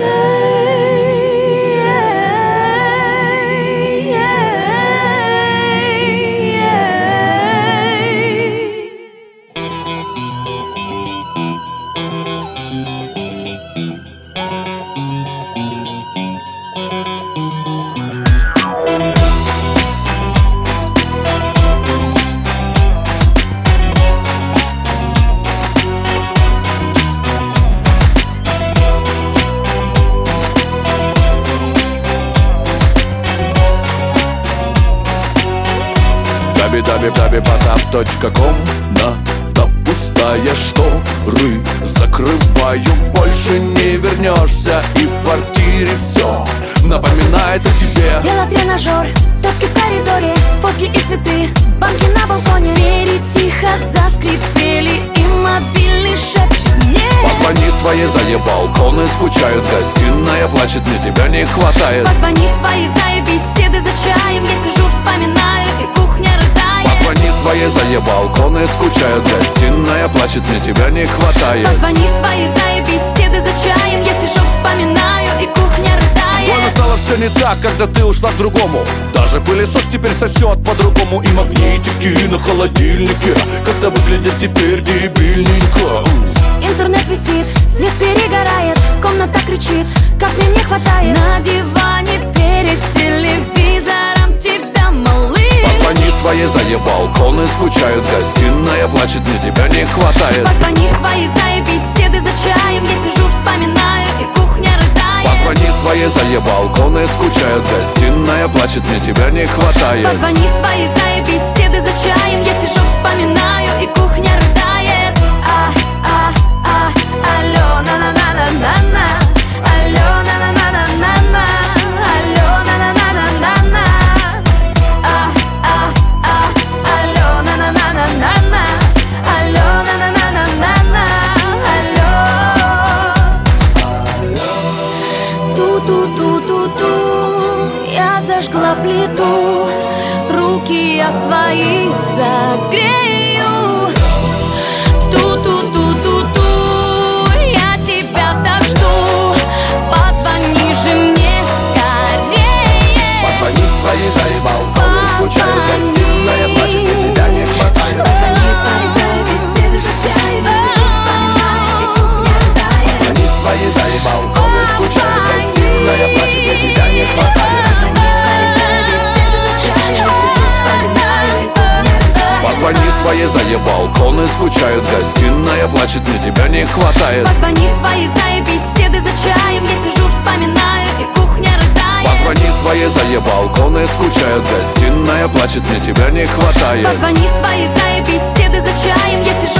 www.potap.com. Надо пустая шторы закрываю, больше не вернешься, и в квартире все напоминает о тебе. Велотренажер, тапки в коридоре, фотки и цветы, банки на балконе. Двери тихо заскрипели, и мобильный шепчет мне: позвони своей, заебалконы скучают, гостиная плачет, мне тебя не хватает. Позвони своей, за беседы за чаем, я сижу, вспоминаю, и кухня рыдает. Позвони своей, заебалконы скучают, гостиная плачет, мне тебя не хватает. Позвони своей, за беседы за чаем, я сижу, вспоминаю, и кухня рыдает. Больно стало все не так, когда ты ушла к другому. Даже пылесос теперь сосет по-другому, и магнитики на холодильнике как-то выглядят теперь дебильненько. Интернет висит, свет перегорает, комната кричит, как мне не хватает. На диване перед телевизором тебя, малыш. Позвони своей, заебалконы скучают, гостиная плачет, мне тебя не хватает. Позвони своей, за беседы за чаем, я сижу, вспоминаю, и кухня рыдает. Позвони своей, заебалконы скучают, гостиная плачет, мне тебя не хватает. Позвони своей, за беседы за чаем, я сижу, вспоминаю, и кухня рыдает. Алло, на-на-на-на-на-на. Алло, на-на-на-на-на-на. Алло, на-на-на-на-на-на. Алло, на-на-на-на-на-на. Алло, на-на-на-на-на-на. Алло. Ту-ту-ту-ту-ту. Я зажгла плиту, руки я свои согрею. Ту-ту-ту-ту-ту. Я тебя так жду, позвони же мне скорее. Позвони своей, заебалконы скучают, гостиная плачет, мне тебя не хватает. Позвони своей, за беседы за чаем, я сижу, вспоминаю, и кухня рыдает. Позвони своей, заебалконы скучают, гостиная плачет, мне тебя не хватает. Позвони своей, за беседы за чаем, я сижу, вспоминаю, и кухня рыдает. Позвони своей, заебалконы скучают, гостиная плачет, мне тебя не хватает. Позвони своей, за беседы за чаем, я сижу, вспоминаю, и кухня рыдает. Позвони своей, заебалконы скучают, гостиная плачет, мне тебя не хватает. Позвони своей, за беседы за чаем, я сижу,